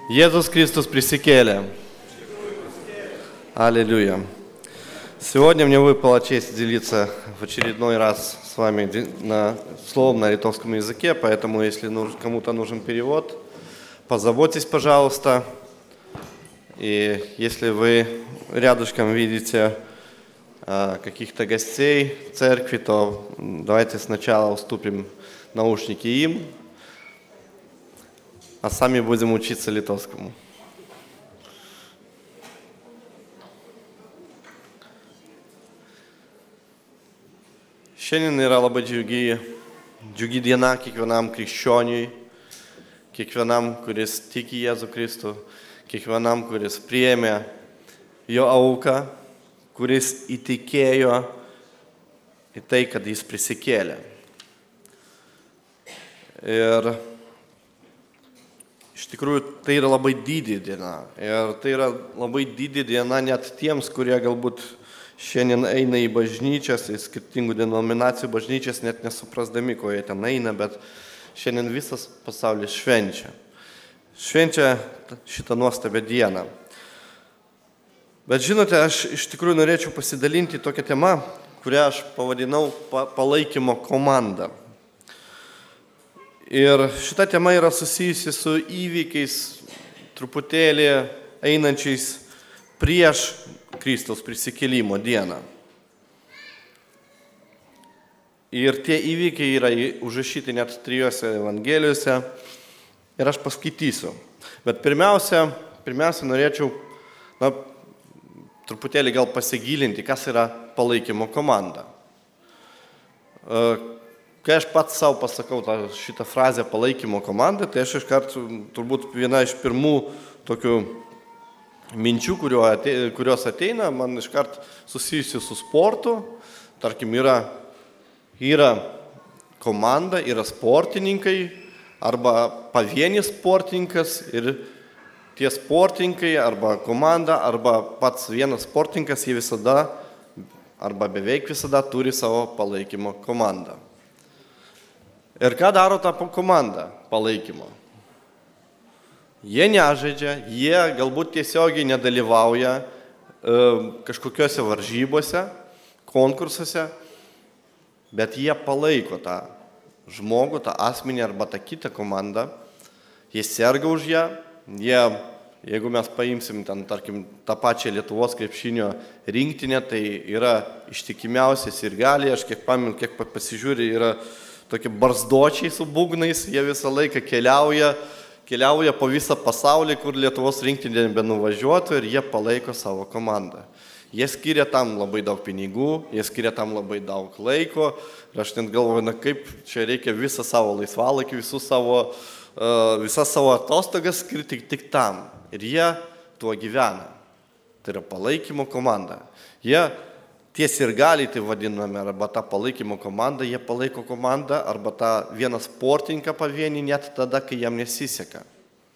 Иисус Христос приsikėlė. Аллилуйя. Сегодня мне выпала честь делиться в очередной раз с вами словом на литовском языке, поэтому если кому-то нужен перевод, позаботьтесь, пожалуйста. И если вы рядышком видите каких-то гостей в церкви, то давайте сначала уступим наушники им, а сами будем учиться литовскому. Šiandien yra labai džiugi diena kiekvienam krikščioniui, kiekvienam, kuris tiki Jėzų Kristų, kiekvienam, kuris priėmė jo auką, kuris įtikėjo į tai, kad jis prisikėlė. Ir iš tikrųjų tai yra labai didi diena. Ir tai yra labai didi diena net tiems, kurie galbūt šiandien eina į bažnyčias, į skirtingų denominacijų bažnyčias, net nesuprasdami, ko jie ten eina, bet šiandien visas pasaulis švenčia. Švenčia šitą nuostabią dieną. Bet žinote, aš iš tikrųjų norėčiau pasidalinti tokią temą, kurią aš pavadinau palaikymo komanda. Ir šita tema yra susijusi su įvykiais truputėlį einančiais prieš Kristaus prisikėlimo dieną. Ir tie įvykiai yra užrašyti net 3 evangelijose ir aš paskaitysiu. Bet pirmiausia norėčiau truputėlį gal pasigilinti, kas yra palaikymo komanda. Kai aš pats savo pasakau šitą frazę palaikymo komanda, tai aš iškart turbūt viena iš pirmų tokių minčių, kurios ateina, man iškart susijusi su sportu. Tarkim, yra komanda, yra sportininkai arba pavienis sportininkas ir tie sportininkai arba komanda arba pats vienas sportininkas, jie visada arba beveik visada turi savo palaikymo komandą. Ir ką daro ta komanda palaikymo? Jie nežaidžia, jie galbūt tiesiogiai nedalyvauja kažkokiuose varžybose, konkursuose, bet jie palaiko tą žmogų, tą asmenį arba tą kitą komandą. Jie serga už ją, jeigu mes paimsim ten, tarkim, tą pačią Lietuvos krepšinio rinktinę, tai yra ištikimiausias ir gali, aš kiek pamenu, kiek pasižiūri, yra tokie barzdočiai su būgnais, jie visą laiką keliauja po visą pasaulį, kur Lietuvos rinktinė benuvažiuotų ir jie palaiko savo komandą. Jie skiria tam labai daug pinigų, jie skiria tam labai daug laiko ir aš net galvoju, kaip čia reikia visą savo laisvalaikį, visas savo atostogas skirti tik tam. Ir jie tuo gyvena. Tai yra palaikymo komanda. Tie sirgaliai, tai vadiname, arba tą palaikymo komandą, jie palaiko komandą, arba tą vieną sportininką pavienį net tada, kai jam nesiseka.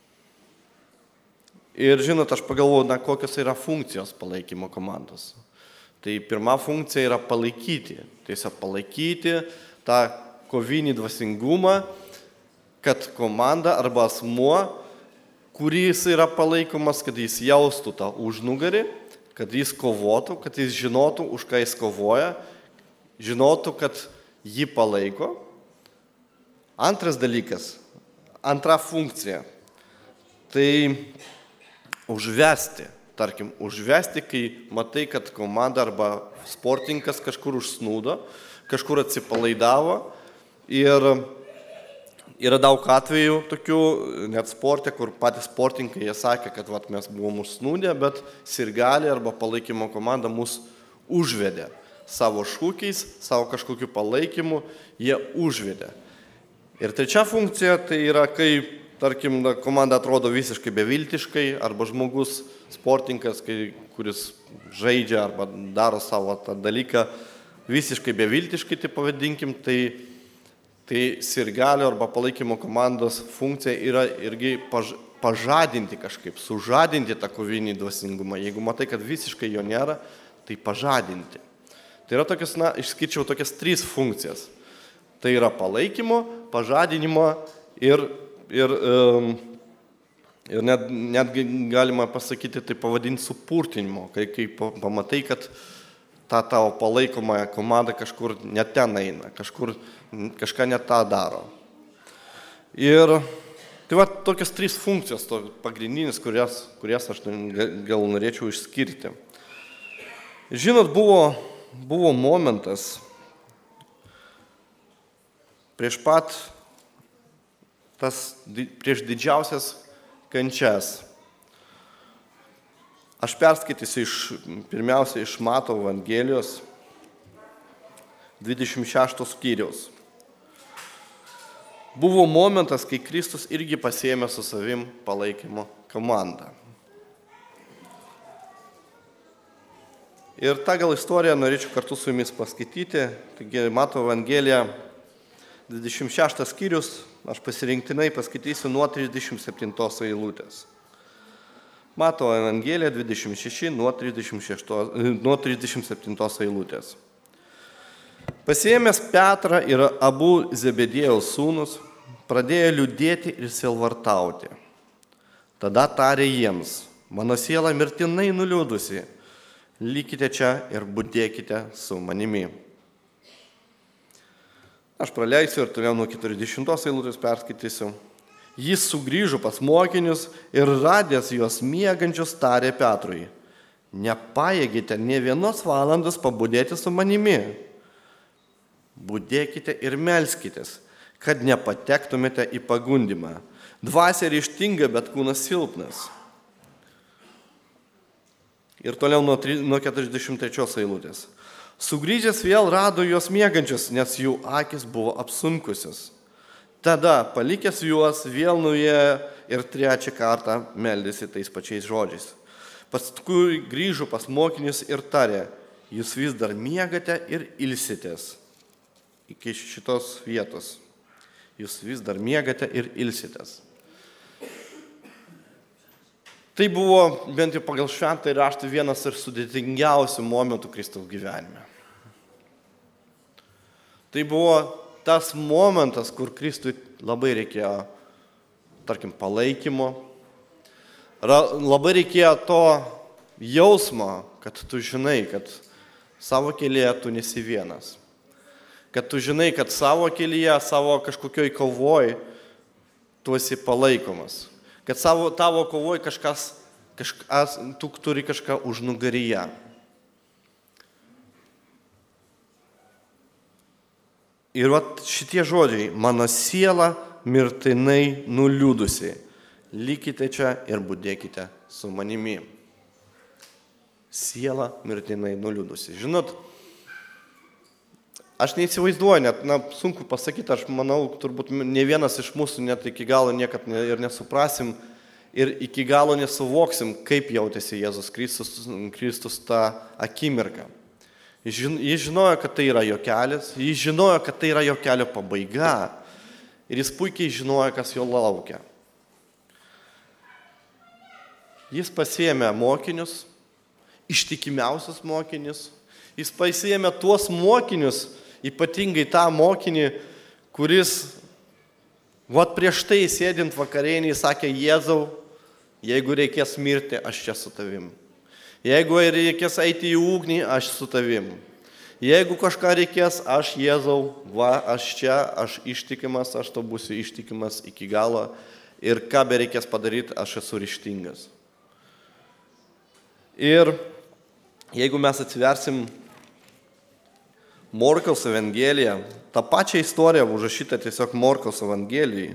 Ir žinot, aš pagalvoju, kokios yra funkcijos palaikymo komandos. Tai pirma funkcija yra palaikyti. Tiesiog palaikyti tą kovinį dvasingumą, kad komanda arba asmuo, kuris yra palaikomas, kad jis jaustų tą užnugarį, kad jis kovotų, kad jis žinotų, už ką jis kovoja, žinotų, kad jį palaiko. Antras dalykas, antra funkcija, tai užvesti. Tarkim, užvesti, kai matai, kad komanda arba sportininkas kažkur užsnūdo, kažkur atsipalaidavo ir yra daug atvejų tokių, net sporte, kur patys sportininkai jie sakė, kad mes buvom užsnūdę, bet sirgaliai arba palaikymo komanda mus užvedė. Savo šūkiais, savo kažkokiu palaikymu jie užvedė. Ir trečia funkcija tai yra, kai, tarkim, komanda atrodo visiškai beviltiškai, arba žmogus, sportininkas, kuris žaidžia arba daro savo tą dalyką visiškai beviltiškai, tai pavadinkim, tai sirgalio arba palaikymo komandos funkcija yra irgi pažadinti kažkaip, sužadinti tą kovinį dvasingumą. Jeigu matai, kad visiškai jo nėra, tai pažadinti. Tai yra tokias, išskirčiau tokias 3 funkcijas. Tai yra palaikymo, pažadinimo ir Ir netgi galima pasakyti, tai pavadinti supurtinimu, kai pamatai, kad ta tavo palaikomąją komandą kažkur net ten eina, kažką net tą daro. Ir tai va tokios 3 funkcijos, pagrindinis, kurias aš gal norėčiau išskirti. Žinot, buvo momentas prieš didžiausias kančias. Aš perskaitysiu pirmiausia iš Mato Evangelijos 26 skyriaus. Buvo momentas, kai Kristus irgi pasiėmė su savim palaikymo komandą. Ir tą gal istoriją norėčiau kartu su jumis paskaityti. Taigi Mato Evangelija 26 skyrius, aš pasirinktinai paskaitysiu nuo 37 eilutės. Mato Evangelija 26 nuo 37 eilutės. Pasiėmęs Petrą ir abu Zebedėjaus sūnus, pradėjo liūdėti ir sielvartauti. Tada tarė jiems: mano siela mirtinai nuliūdusi, likite čia ir budėkite su manimi. Aš praleisiu ir toliau nuo 40 eilutės perskaitysiu. Jis sugrįžo pas mokinius ir radęs juos miegančius tarė Petrui: nepajėgite nė 1 valandos pabudėti su manimi. Budėkite ir melskitės, kad nepatektumėte į pagundimą. Dvasia ryžtinga, bet kūnas silpnas. Ir toliau nuo 43 eilutės. Sugrįžęs vėl rado juos miegančius, nes jų akis buvo apsunkusios. Tada, palikęs juos, vėl nuėjo ir 3 kartą meldėsi tais pačiais žodžiais. Paskui grįžo pas mokinius ir tarė: jūs vis dar miegate ir ilsitės. Iki šitos vietos. Jūs vis dar miegate ir ilsitės. Tai buvo, bent jau pagal šventąjį raštą, vienas ir sudėtingiausių momentų Kristaus gyvenime. Tai buvo tas momentas, kur Kristui labai reikėjo, tarkim, palaikymo. Labai reikėjo to jausmo, kad tu žinai, kad savo kelyje tu nesi vienas. Kad tu žinai, kad savo kelyje, savo kažkokioj kovoj tu esi palaikomas. Kad tavo kovoj tu turi kažką užnugaryje. Ir šitie žodžiai: mano siela mirtinai nuliūdusi, likite čia ir budėkite su manimi. Siela mirtinai nuliūdusi. Žinot, aš neįsivaizduoju, net sunku pasakyti, aš manau, turbūt ne vienas iš mūsų net iki galo niekad ir nesuprasim ir iki galo nesuvoksim, kaip jautėsi Jėzus Kristus tą akimirką. Jis žinojo, kad tai yra jo kelias, jis žinojo, kad tai yra jo kelio pabaiga ir jis puikiai žinojo, kas jo laukia. Jis pasiėmė mokinius, ištikimiausius mokinius, jis pasiėmė tuos mokinius, ypatingai tą mokinį, kuris prieš tai sėdint vakarienį sakė: Jėzau, jeigu reikės mirti, aš čia su tavim. Jeigu reikės eiti į ugnį, aš su tavim. Jeigu kažką reikės, aš Jėzau, aš čia, aš ištikimas, aš to būsiu ištikimas iki galo ir ką be reikės padaryti, aš esu ryžtingas. Ir jeigu mes atsiversim Morkaus Evangeliją, tą pačią istoriją užrašytą tiesiog Morkaus Evangelijai.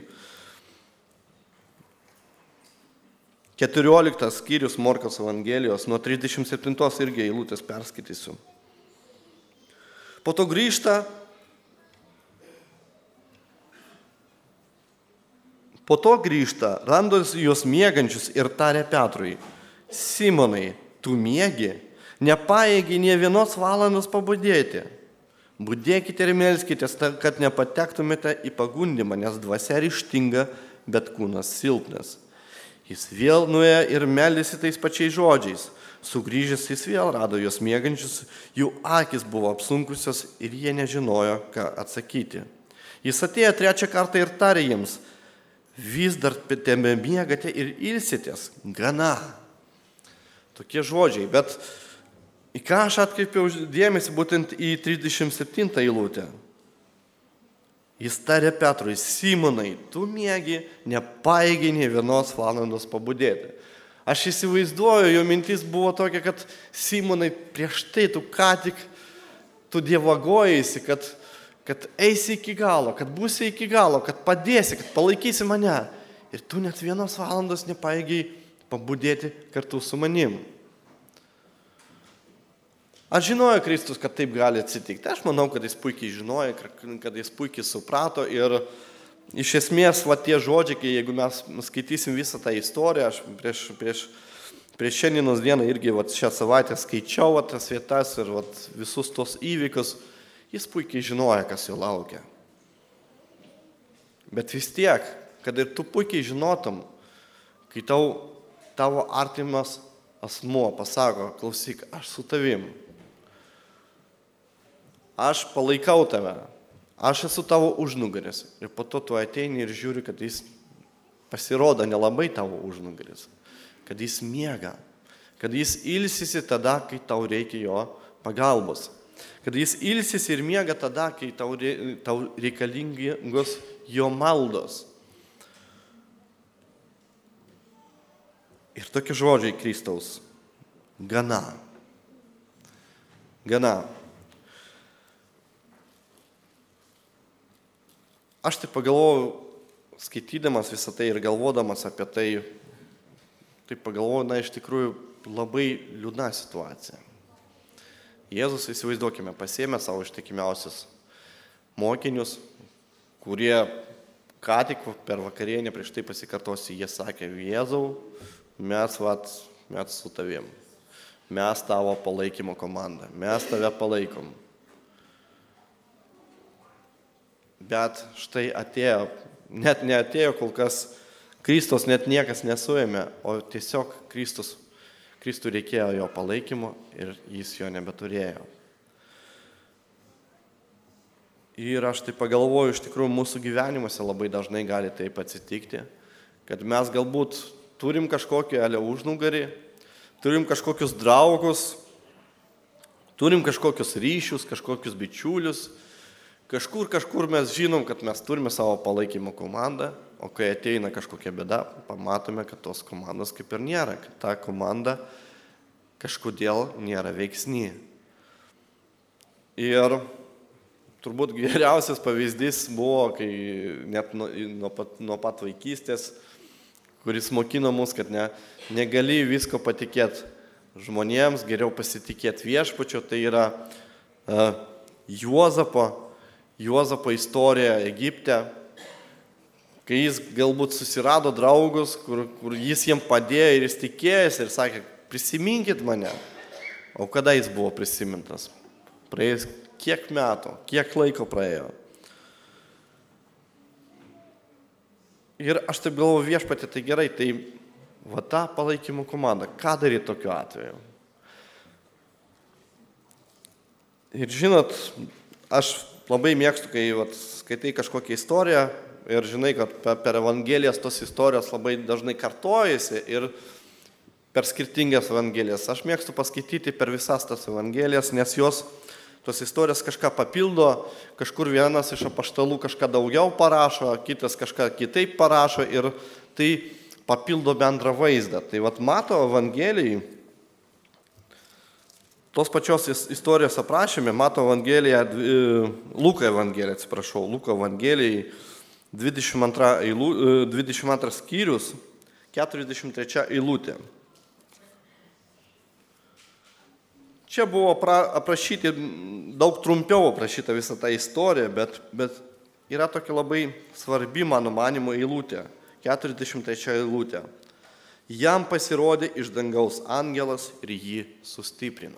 14 skyrius Morkaus Evangelijos, nuo 37 irgi eilutės perskaitysiu. Po to grįžta, rando juos miegančius ir tarė Petrui: Simonai, tu miegi, nepajėgi nė 1 valandos pabudėti. Budėkite ir melskitės, kad nepatektumėte į pagundimą, nes dvasia ryžtinga, bet kūnas silpnas. Jis vėl nuėjo ir meldėsi tais pačiais žodžiais. Sugrįžęs jis vėl rado juos miegančius, jų akis buvo apsunkusios ir jie nežinojo, ką atsakyti. Jis atėjo 3 kartą ir tarė jiems: vis dar tebe miegate ir ilsitės. Gana. Tokie žodžiai, bet į ką aš atkreipiau dėmesį būtent į 37 eilutę. Jis tarė Petrui, Simonai, tu miegi, nepaėgi nė vienos valandos pabudėti. Aš įsivaizduoju, jo mintis buvo tokia, kad Simonai, prieš tai tu ką tik, tu dievagojasi, kad eisi iki galo, kad būsi iki galo, kad padėsi, kad palaikysi mane. Ir tu net vienos valandos nepaėgiai pabudėti kartu su manim. Aš žinojo Kristus, kad taip gali atsitikti. Aš manau, kad jis puikiai žinojo, kad jis puikiai suprato. Ir iš esmės, tie žodžiai, jeigu mes skaitysim visą tą istoriją, aš prieš šiandienos dieną irgi šią savaitę skaičiau tas vietas ir visus tos įvykius, jis puikiai žinojo, kas jo laukia. Bet vis tiek, kad ir tu puikiai žinotum, kai tavo artimas asmuo pasako, klausyk, aš su tavim. Aš palaikau tave, aš esu tavo užnugaris. Ir po to tu ateini ir žiūri, kad jis pasirodo nelabai tavo užnugaris, kad jis miega, kad jis ilsisi tada, kai tau reikia jo pagalbos, kad jis ilsisi ir miega tada, kai tau reikalingos jo maldos. Ir tokie žodžiai Kristaus. Gana. Gana. Aš tai pagalvojau, skaitydamas visą tai ir galvodamas apie tai, tai pagalvojau, iš tikrųjų labai liūdna situacija. Jėzus, įsivaizduokime, pasiėmė savo ištikimiausius mokinius, kurie ką tik per vakarienę prieš tai pasikartosiu, jie sakė, Jėzau, mes su tavim, mes tavo palaikymo komanda, mes tave palaikom. Bet štai atėjo, net neatėjo kol kas, Kristus net niekas nesuėmė, o tiesiog Kristų reikėjo jo palaikymo ir jis jo nebeturėjo. Ir aš tai pagalvoju, iš tikrųjų mūsų gyvenimuose labai dažnai gali taip atsitikti, kad mes galbūt turim kažkokį užnugarį, turim kažkokius draugus, turim kažkokius ryšius, kažkokius bičiulius. Kažkur mes žinom, kad mes turime savo palaikymo komandą, o kai ateina kažkokia bėda, pamatome, kad tos komandos kaip ir nėra, kad ta komanda kažkodėl nėra veiksni. Ir turbūt geriausias pavyzdys buvo, kai net nuo pat vaikystės, kuris mokino mus, kad negali visko patikėti žmonėms, geriau pasitikėti viešpačiu, tai yra Juozapo istorija Egipte, kai jis galbūt susirado draugus, kur jis jiems padėjo ir jis tikėjęs ir sakė, prisiminkit mane. O kada jis buvo prisimintas? Praėjus kiek metų, kiek laiko praėjo. Ir aš taip galvoju, viešpatie, tai gerai, tai ta palaikymo komanda, ką daryti tokiu atveju? Ir žinot, aš labai mėgstu, kai skaitai kažkokią istoriją ir žinai, kad per evangelijas tos istorijos labai dažnai kartojasi ir per skirtingas evangelijas. Aš mėgstu paskaityti per visas tas evangelijas, nes tos istorijos kažką papildo, kažkur vienas iš apaštalų kažką daugiau parašo, kitas kažką kitaip parašo ir tai papildo bendrą vaizdą. Tai Mato Evangelijai, tos pačios istorijos aprašymė, Mato Evangelija, Luko Evangelijai, 22 skyrius, 43 eilutė. Čia buvo aprašyti, daug trumpiau aprašyta visą tą istoriją, bet yra tokia labai svarbi, mano manymu, eilutė, 43 eilutė. Jam pasirodė iš dangaus angelas ir jį sustiprino.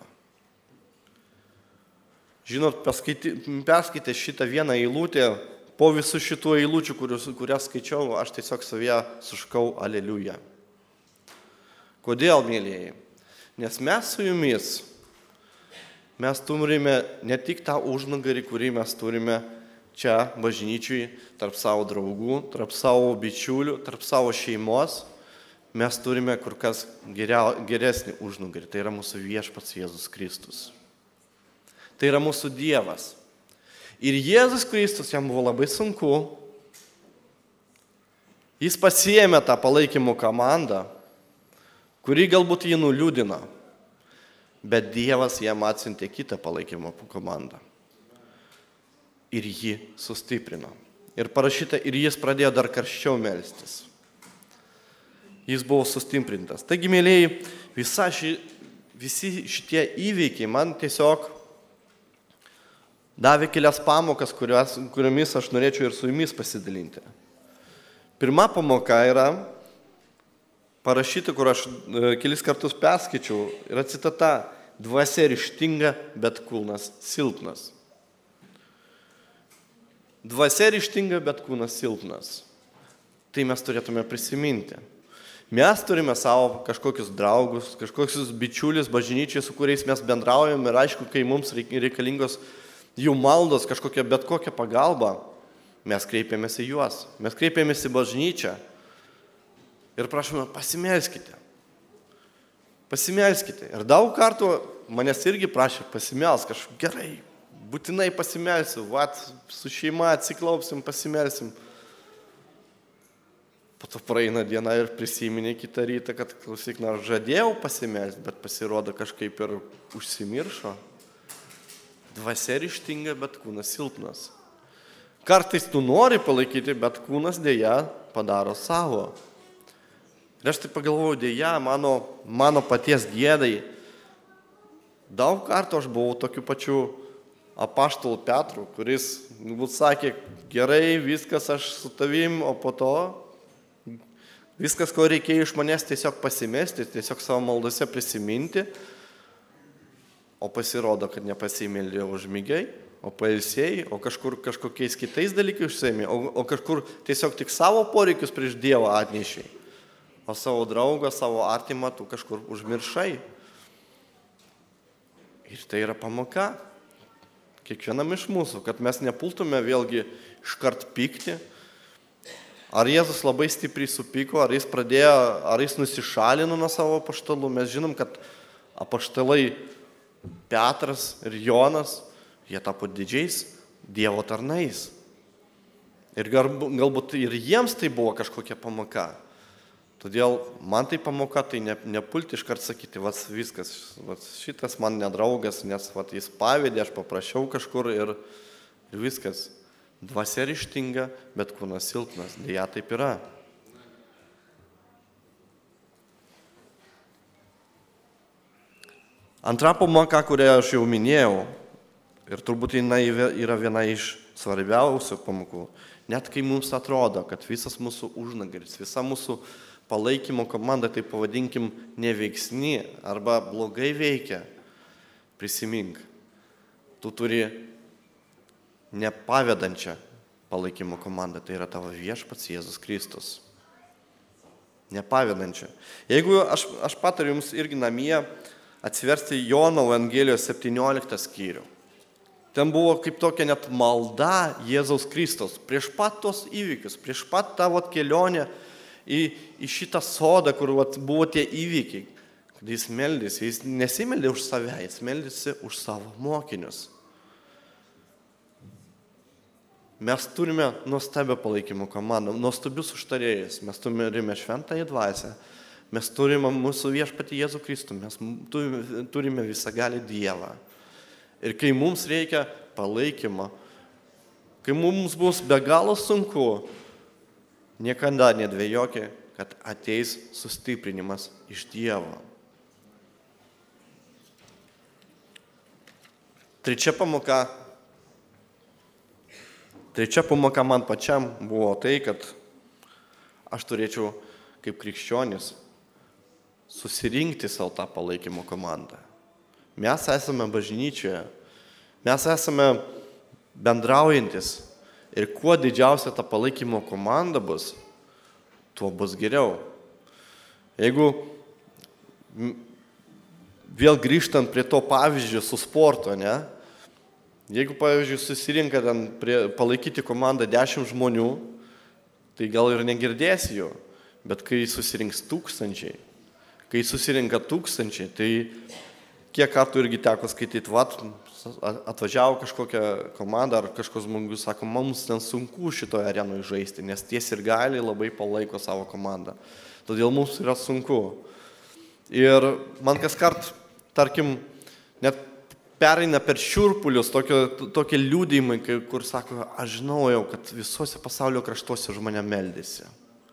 Žinot, perskaitę šitą vieną eilutę, po visų šitų eilučių, kurias skaičiau, aš tiesiog savyje suškau aleliuja. Kodėl, mėlyjeji? Nes mes su jumis, mes turime ne tik tą užnugarį, kurį mes turime čia bažnyčiui, tarp savo draugų, tarp savo bičiulių, tarp savo šeimos, mes turime kur kas geresnį užnugarį. Tai yra mūsų viešpats Jėzus Kristus. Tai yra mūsų Dievas. Ir Jėzus Kristus, jam buvo labai sunku. Jis pasiėmė tą palaikymo komandą, kuri galbūt jį nuliūdino, bet Dievas jam atsiuntė kitą palaikymo komandą. Ir jį sustiprino. Ir parašyta, ir jis pradėjo dar karščiau melstis. Jis buvo sustiprintas. Taigi, mėlyjei, visi šitie įvykiai man tiesiog davė kelias pamokas, kuriomis aš norėčiau ir su jumis pasidalinti. Pirma pamoka yra parašyta, kur aš kelis kartus perskaičiau, yra citata: dvasia ryžtinga, bet kūnas silpnas. Dvasia ryžtinga, bet kūnas silpnas. Tai mes turėtume prisiminti. Mes turime savo kažkokius draugus, kažkokius bičiulius bažnyčiai, su kuriais mes bendraujame, ir aišku, kai mums reikalingos jų maldos, kažkokia bet kokia pagalba, mes kreipiamės į juos, mes kreipiamės į bažnyčią ir prašome, pasimelskite. Pasimelskite. Ir daug kartų manęs irgi prašė pasimelsk, aš gerai, būtinai pasimelsiu, su šeima atsiklaupsim, pasimelsim. Po to praeina diena ir prisiminė kitą rytą, kad klausyk, nors žadėjau pasimelsti, bet pasirodo kažkaip ir užsimiršo. Dvasia ryžtinga, bet kūnas silpnas. Kartais tu nori palaikyti, bet kūnas dėja padaro savo. Ir aš tai pagalvojau, dėja, mano paties gėdai. Daug kartų aš buvau tokiu pačiu apaštalu Petru, kuris sakė, gerai, viskas aš su tavim, o po to viskas, ko reikėjo iš manęs, tiesiog pasimesti, tiesiog savo maldose prisiminti, o pasirodo, kad nepasimeldė užmigai, o pailsėjai, o kažkokiais kitais dalykais užsiėmė, o kažkur tiesiog tik savo poreikius prieš Dievą atnešiai, o savo draugą, savo artimą tu kažkur užmiršai. Ir tai yra pamoka kiekvienam iš mūsų, kad mes nepultume vėlgi iškart pykti. Ar Jėzus labai stipriai supyko, ar jis nusišalino nuo savo apaštalų. Mes žinom, kad apaštalai Petras ir Jonas, jie tapo didžiais Dievo tarnais. Ir galbūt ir jiems tai buvo kažkokia pamoka. Todėl man tai pamoka, tai nepulti iškart sakyti, viskas, šitas man nedraugas, nes jis pavedė, aš paprašiau kažkur ir viskas. Dvasia ryžtinga, bet kūnas silpnas. Deja, taip yra. Antra pamoka, kurią aš jau minėjau, ir turbūt jinai yra viena iš svarbiausių pamokų, net kai mums atrodo, kad visas mūsų užnagaris, visa mūsų palaikymo komanda, tai pavadinkim, neveiksni arba blogai veikia, prisimink, tu turi nepavedančią palaikymo komandą, tai yra tavo viešpats Jėzus Kristus. Nepavedančią. Jeigu aš patariu jums irgi namie atsiversti Jono Evangelijos 17 skyrių. Ten buvo kaip tokia net malda Jėzaus Kristus prieš pat tos įvykius, prieš pat tavo kelionę į šitą sodą, kur buvo tie įvykiai. Kad jis meldėsi, jis nesimeldė už save, jis meldėsi už savo mokinius. Mes turime nuostabią palaikymo komandą, nuostabius užtarėjus, mes turime šventąją dvasią, mes turime mūsų viešpatį Jėzų Kristų, mes turime visagalį Dievą. Ir kai mums reikia palaikymo, kai mums bus be galo sunku, niekada nedvejokite, kad ateis sustiprinimas iš Dievo. Trečia pamoka man pačiam buvo tai, kad aš turėčiau kaip krikščionis susirinkti savo tą palaikymo komandą. Mes esame bažnyčioje, mes esame bendraujantis ir kuo didžiausia ta palaikymo komanda bus, tuo bus geriau. Jeigu vėl grįžtant prie to pavyzdžio su sportu, Jeigu, pavyzdžiui, susirinka ten palaikyti komandą 10 žmonių, tai gal ir negirdėsi jo, bet kai susirinks 1000, kai susirinka 1000, tai kiek kartų irgi teko skaityti, atvažiavo kažkokią komandą ar kažkoks žmogus, sako, mums ten sunku šitoje arenoje žaisti, nes tie sirgaliai labai palaiko savo komandą. Todėl mums yra sunku. Ir man kaskart, tarkim, net pereina per šiurpulius tokie liūdėjimai, kur sako, aš žinojau, kad visuose pasaulio kraštuose už mane meldėsi.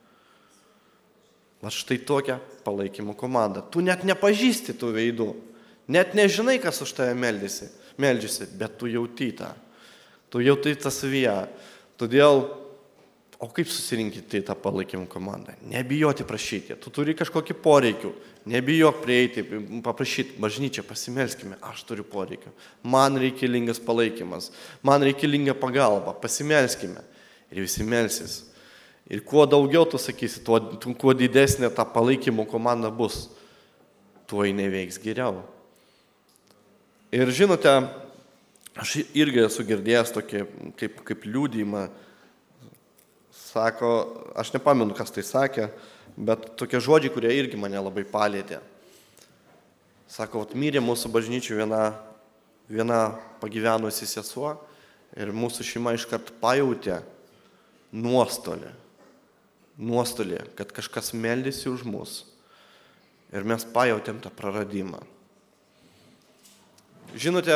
Va štai tokia palaikymo komanda. Tu net nepažįsti tų veidų, net nežinai, kas už tave meldžiasi, bet tu jauti tą. Tu jauti tą savyje. Todėl, o kaip susirinkti tą palaikymo komandą? Nebijoti prašyti. Tu turi kažkokį poreikių. Nebijok prieiti, paprašyti, bažnyčia, pasimelskime, aš turiu poreikių. Man reikalingas palaikymas, man reikalinga pagalba, pasimelskime. Ir visi melsis. Ir kuo daugiau tu sakysi, kuo didesnė ta palaikymo komanda bus, tuo jinai veiks geriau. Ir žinote, aš irgi esu girdėjęs tokį kaip liudijimą. Sako, aš nepamenu, kas tai sakė, bet tokie žodžiai, kurie irgi mane labai palėtė. Sako, mirė mūsų bažnyčių viena pagyvenusi sesuo ir mūsų šeima iškart pajautė nuostolį, kad kažkas meldėsi už mus ir mes pajautėm tą praradimą. Žinote,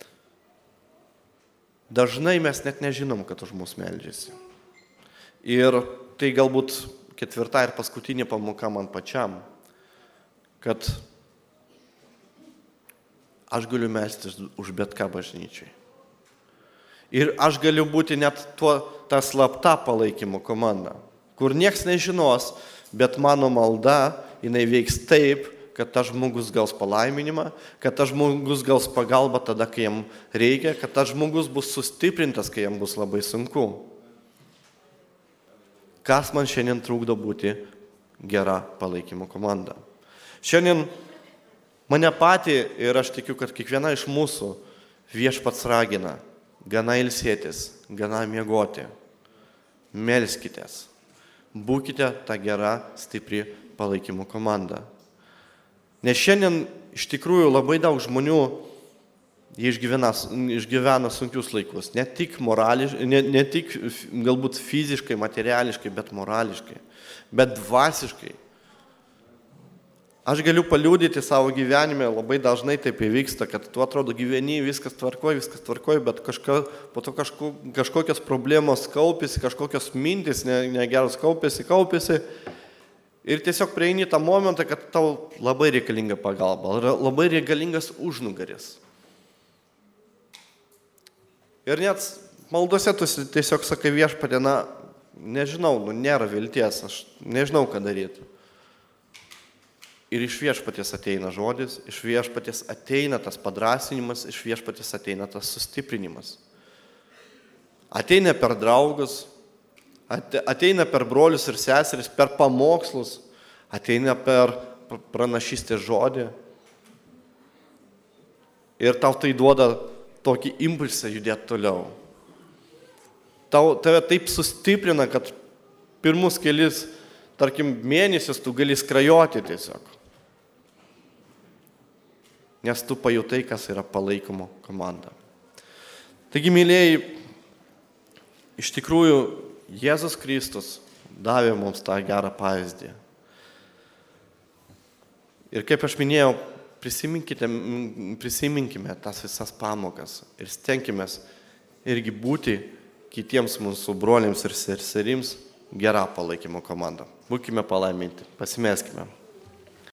dažnai mes net nežinom, kad už mus meldžiasi. Ir tai galbūt 4 ir paskutinė pamoka man pačiam, kad aš galiu melstis už bet ką bažnyčiai. Ir aš galiu būti net ta slapta palaikymo komanda, kur nieks nežinos, bet mano malda, jinai veiks taip, kad tas žmogus gaus palaiminimą, kad tas žmogus gaus pagalbą tada, kai jam reikia, kad tas žmogus bus sustiprintas, kai jam bus labai sunku. Kas man šiandien trukdo būti gera palaikymo komanda? Šiandien mane patį ir aš tikiu, kad kiekviena iš mūsų viešpats ragina gana ilsėtis, gana miegoti. Melskitės. Būkite ta gera, stipri palaikymo komanda. Nes šiandien iš tikrųjų labai daug žmonių išgyvena sunkius laikus. Ne tik ne tik galbūt fiziškai, materiališkai, bet morališkai, bet dvasiškai. Aš galiu paliudyti savo gyvenime, labai dažnai taip įvyksta, kad tu atrodo gyveni, viskas tvarkoj, bet po to kažkokios problemos kaupėsi, kažkokios mintis negeros kaupėsi. Ir tiesiog prieini tą momentą, kad tau labai reikalinga pagalba, labai reikalingas užnugaris. Ir net maldose tu tiesiog sakai viešpatie, nežinau, nėra vilties, aš nežinau, ką daryti. Ir iš viešpaties ateina žodis, iš viešpaties ateina tas padrasinimas, iš viešpaties ateina tas sustiprinimas. Ateina per draugus, ateina per brolius ir seseris, per pamokslus, ateina per pranašystės žodį. Ir tau tai duoda tokį impulsą judėti toliau. Tave taip sustiprina, kad pirmus kelis, tarkim, mėnesius tu gali skrajoti tiesiog. Nes tu pajutai, kas yra palaikymo komanda. Taigi, mylėjai, iš tikrųjų, Jėzus Kristus davė mums tą gerą pavyzdį. Ir kaip aš minėjau, prisiminkime tas visas pamokas ir stenkimės irgi būti kitiems mūsų broliams ir seserims gera palaikymo komanda. Būkime palaiminti, pasimelskime.